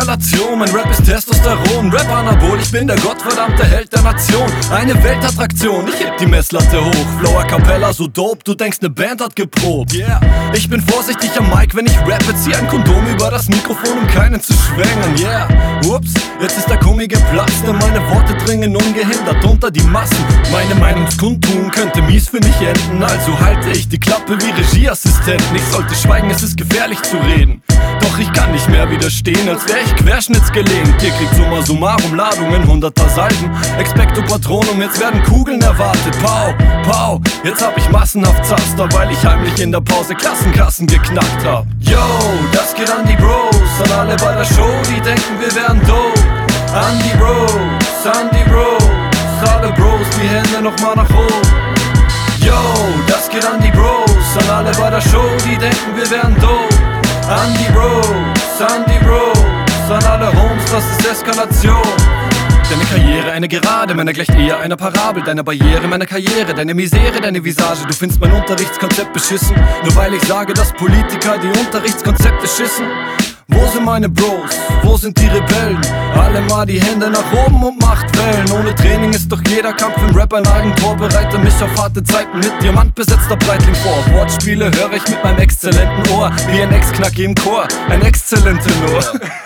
Eskalation, mein Rap ist Testosteron, Rap-Anabol, ich bin der gottverdammte Held der Nation. Eine Weltattraktion, ich heb die Messlatte hoch. Flow a cappella, so dope, du denkst ne Band hat geprobt. Yeah. Ich bin vorsichtig am Mic, wenn ich rappe, zieh ein Kondom über das Mikrofon, um keinen zu schwängen. Yeah, ups, jetzt ist der Gummi geplatzt, denn meine Worte dringen ungehindert unter die Massen. Meine Meinungskundtun könnte mies für mich enden, also halte ich die Klappe wie Regieassistenten. Ich sollte schweigen, es ist gefährlich zu reden, doch ich kann nicht mehr widerstehen, als wär ich querschnittsgelähmt. Ihr kriegt summa summarum Ladungen hunderter Salben, Expecto Patronum, jetzt werden Kugeln erwartet. Pow, pow, jetzt hab ich massenhaft Zaster, weil ich heimlich in der Pause Klassenkassen geknackt hab. Yo, das geht an die Bros, an alle bei der Show, die denken wir wären dope. An die Bros, alle Bros, die Hände nochmal nach oben. Yo, das geht an die Bros, an alle bei der Show, die denken wir wären dope. An die Bros, an alle Homes, das ist Eskalation. Deine Karriere eine Gerade, meiner gleicht eher einer Parabel. Deine Barriere, meine Karriere, deine Misere, deine Visage. Du findest mein Unterrichtskonzept beschissen, nur weil ich sage, dass Politiker die Unterrichtskonzepte schissen. Wo sind meine Bros? Wo sind die Rebellen? Alle mal die Hände nach oben und macht Wellen. Ohne Training ist doch jeder Kampf im Rap ein Eigentor. Bereite mich auf harte Zeiten mit diamantbesetzter Breitling vor. Wortspiele höre ich mit meinem exzellenten Ohr, wie ein Ex-Knacki im Chor, ein exzellenter Tenor.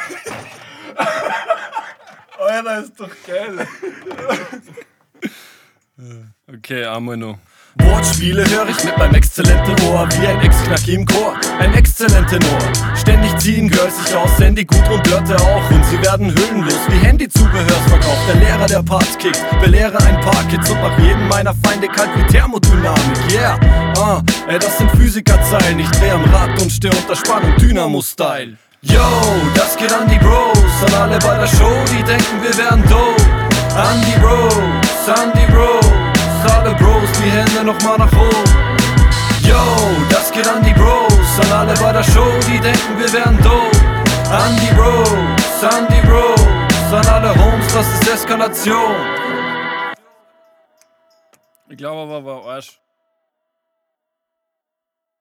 Alter, ist doch geil. Okay, Amono. Wortspiele höre ich mit meinem exzellenten Ohr, wie ein Ex-Knacki im Chor, ein exzellenter Tenor. Ständig ziehen Girls sich aus, Sandy, Gudrun, Dörte auch, und sie werden hüllenlos wie Handy-Zubehörsverkauf. Der Lehrer, der Parts kickt, belehre ein paar Kids und mach jeden meiner Feinde kalt wie Thermodynamik. Yeah, ey, das sind Physikerzeilen, ich dreh am Rad und steh unter Spannung, Dynamo-Style. Yo, das geht an die Bros, an alle bei der Show, die denken wir wären dope. An die Bros, alle Bros, die Hände nochmal nach oben. Yo, das geht an die Bros, an alle bei der Show, die denken wir wären dope. An die Bros, an alle Homes, das ist Eskalation. Ich glaube aber, war Arsch.